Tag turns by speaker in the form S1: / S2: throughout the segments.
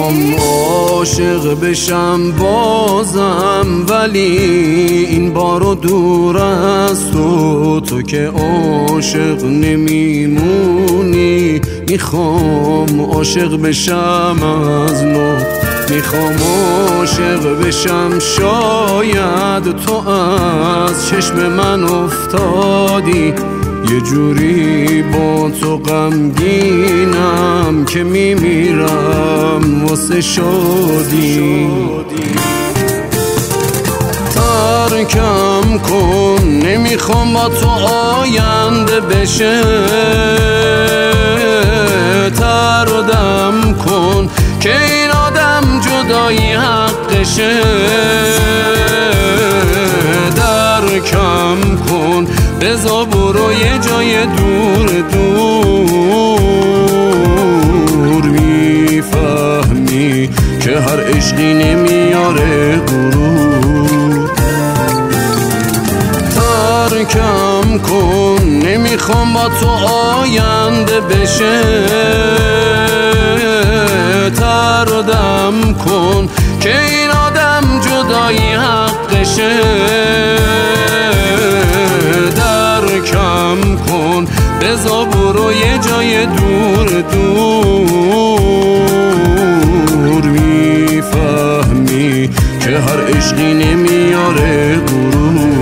S1: میخوام عاشق بشم بازم، ولی این بارو دور از تو که عاشق نمیمونی. میخوام عاشق بشم از نو، میخوام عاشق بشم. شاید تو از چشم من افتادی، یه جوری با تو غمگینم که میمیرم واسه شادی. ترکم کن، نمیخوام با تو آینده بشه. تردم کن که این آدم جدایی حقشه. درکم کن، بذار برو یه جای دور دور. میفهمی که هر عشقی نمیاره غرور. ترکم کن، نمیخوام با تو آینده بشه. تردم کن که این آدم جدایی حقشه. درکم کن، بذار برو یه جای دور دور. میفهمی که هر عشقی نمیاره غرور.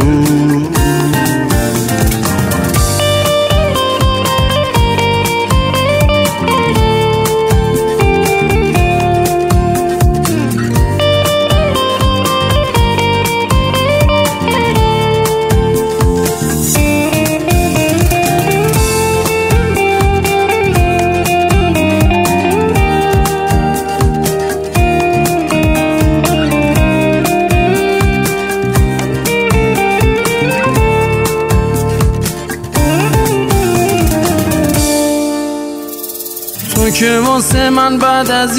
S1: تو که واسه من بعد از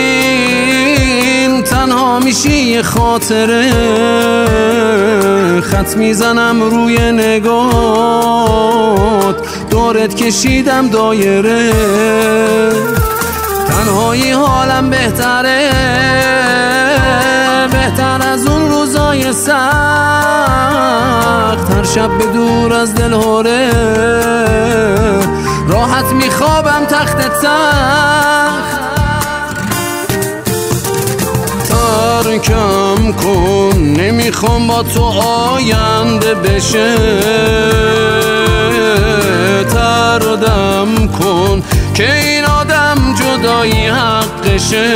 S1: این تنها میشی یه خاطره. خط میزنم روی نگات، دورت کشیدم دایره. تنهایی حالم بهتره، بهتر از اون روزای سخت. هر شب به دور از دل هره، راحت میخوابم تخت سخت. ترکم کن، نمیخوام با تو آینده بشه. تردم کن که این آدم جدایی حقشه.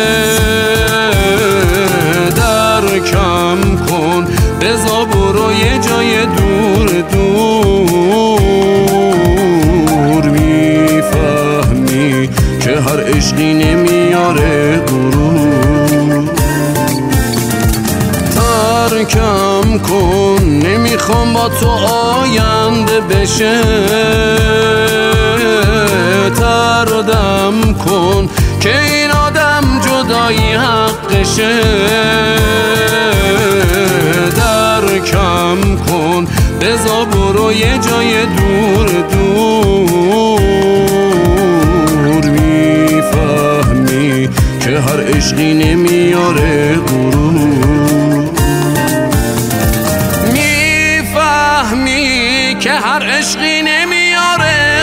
S1: درکم کن، بذار برو یه جای دور دور. میفهمی که هر عشقی نمیاره غرور. ترکم کن، نمیخوام با تو آینده بشه. تردم کن که این آدم جدایی حقشه. درکم کن، بذار برو یه جای دور دور. میفهمی که هر عشقی نمیاره غرور. میفهمی که هر عشقی نمیاره